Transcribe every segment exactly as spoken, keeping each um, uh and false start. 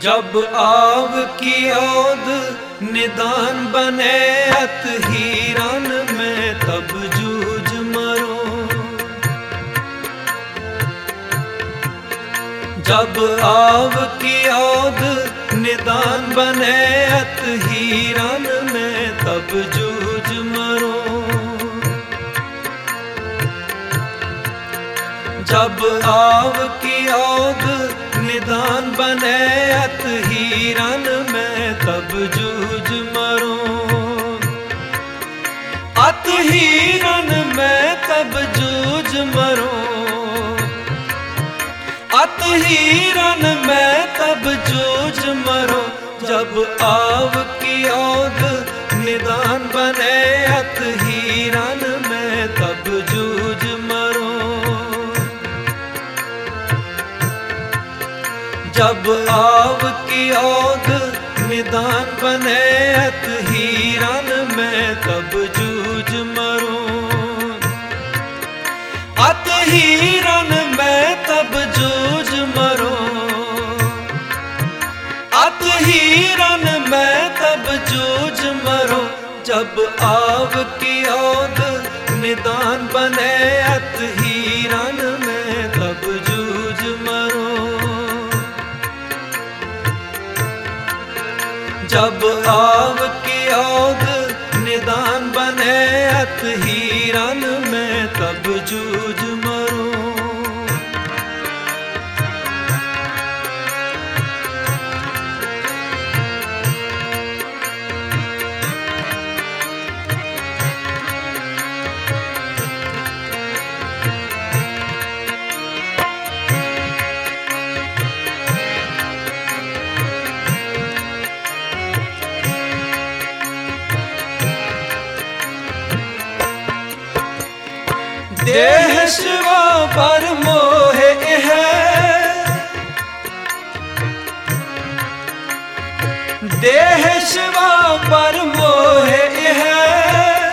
जब आव की औद निदान बने अत हीरन में तब जूझ मरो। जब आव की औद निदान बने अत हीरन में तब जूझ मरो। जब आव की औद निदान बने अत हीरन में तब जूझ मरो। अत हीरन में तब जूझ मरो। अत हीरन में तब जूझ मरो। जब आव की औद निदान बने अत हीरन में तब जूझ मरो। जब आव की औद निदान बने अत हीरन में तब जूझ मरो। अत हीरन में तब जूझ मरो। अत हीरन में तब जूझ मरो। जब आव की औद निदान बने अत हीरन में तब जूझ मरो। जब आव की औद निदान बने अत हीरन में तब जूझ मरो। देह शिवा पर मोहे है। देह शिवा पर मोहे है।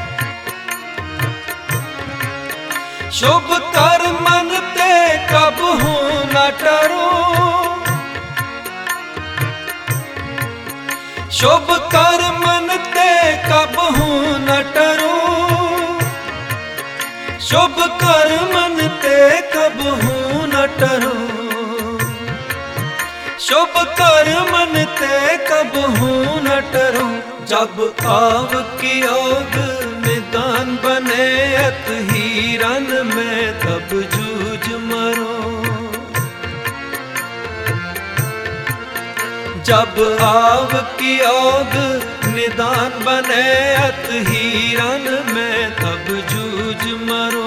शुभ कर मन ते कब हूँ न डरूं। शुभ कर मन ते कब हूँ न डरूं। शुभ कर मन ते कब हूँ न डरूं। शुभ कर मन ते कब हूँ न डरूं। जब आव की औद निदान बने अत हीरन में तब जूझ मरो। जब आव की औद निदान बने अत हीरन में तब जूझ मरो।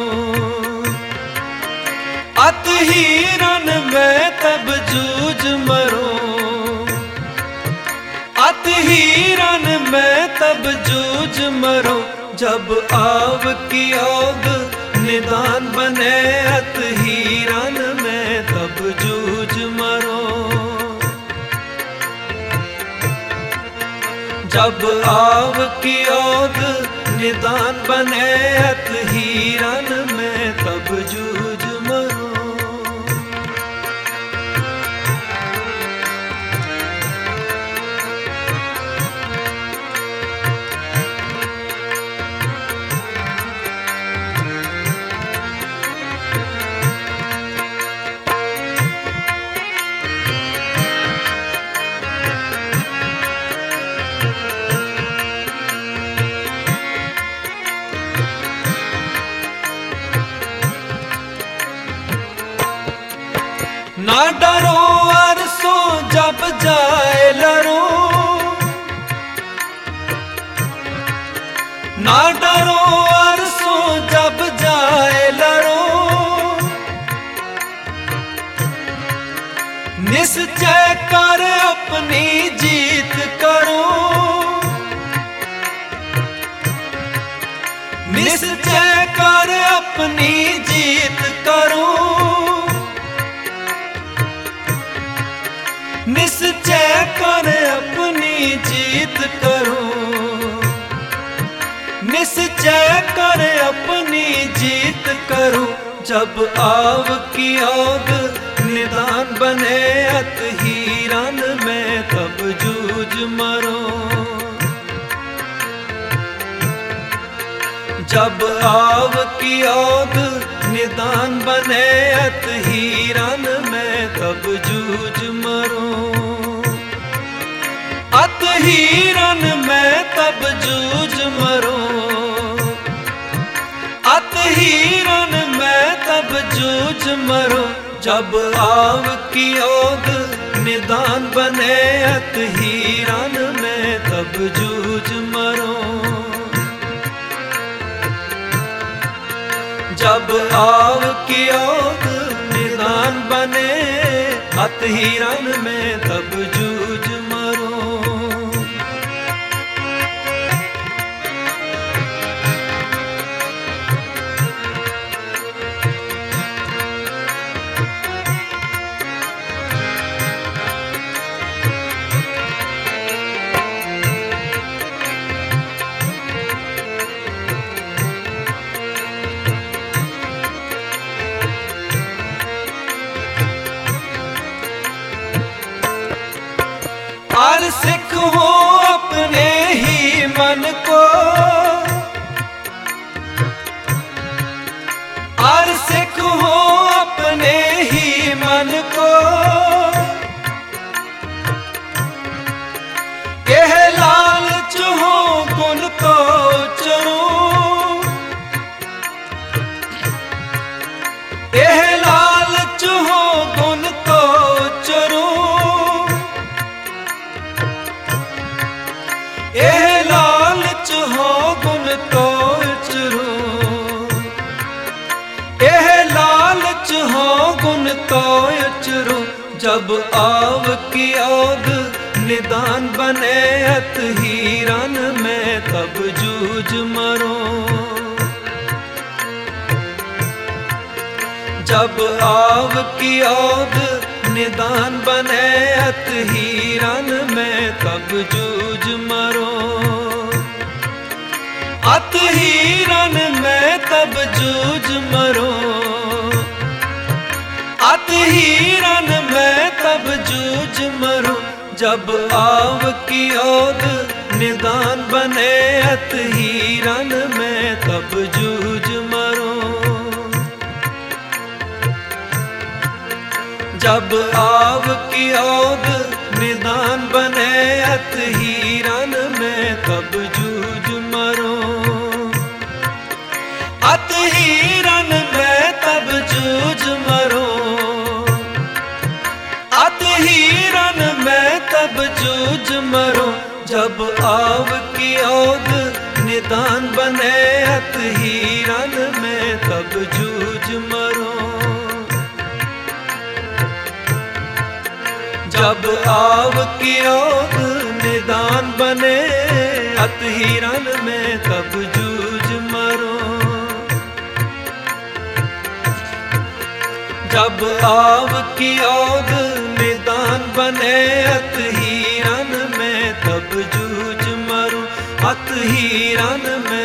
अत हीरन में तब जूझ मरो। अत हीरन में तब जूझ मरो। जब आव की औद निदान बने अत हीरन में तब जूझ मरो। जब आव की औद निदान बने अत हीरन में तब जूझ मरो। ना डरो अरसों जब जाए लरो। ना डरो अरसों जब जाए लरो। निश्चय कर अपनी जीत करो। निश्चय कर अपनी जीत करो। निश्चय कर अपनी जीत करो। निश्चय कर अपनी जीत करो। जब आव की औद निदान बने अत हीरन आव की औध निदान बने अत हीरन में तब जूझ मरूं, अत हीरन में तब जूझ मरूं, अत हीरन में तब जूझ मरूं। जब आव की औध निदान बने अत हीरन में तब जूझ मरूं, जब आव की औध निदान बने अत हीरन में तब जूझ मरूं। और सिख हो अपने ही मन को, और सिख हो अपने ही मन को, यह लालच हो गुण को चरूं, यह लालच हो गुण को चरूं, यह लालच हो गुण तो चरूं, यह लालच हो गुण तो चरूं। जब आव की औध निदान बने अत हीरन में तब जूझ मरूं, जब आव की औध निदान बने अत हीरन में तब जूझ मरूं, अत हीरन में तब जूझ मरूं, अत हीरन में तब जूझ मरूं। जब आव की औध निदान बने अत हीरन में तब जूझ मरूं, जब आव की औध निदान बने अत हीरन में तब जूझ मरूं, अत हीरन में तब जूझ मरूं, अत हीरन में तब जूझ मरूं। जब आव की औध निदान बने अत हीरन में तब जूझ मरूं, जब आव की औध निदान बने अत हीरन में तब जूझ मरूं, जब आव की औध निदान बने अत हीरन में तब जूझ मरूं, अत हीरन में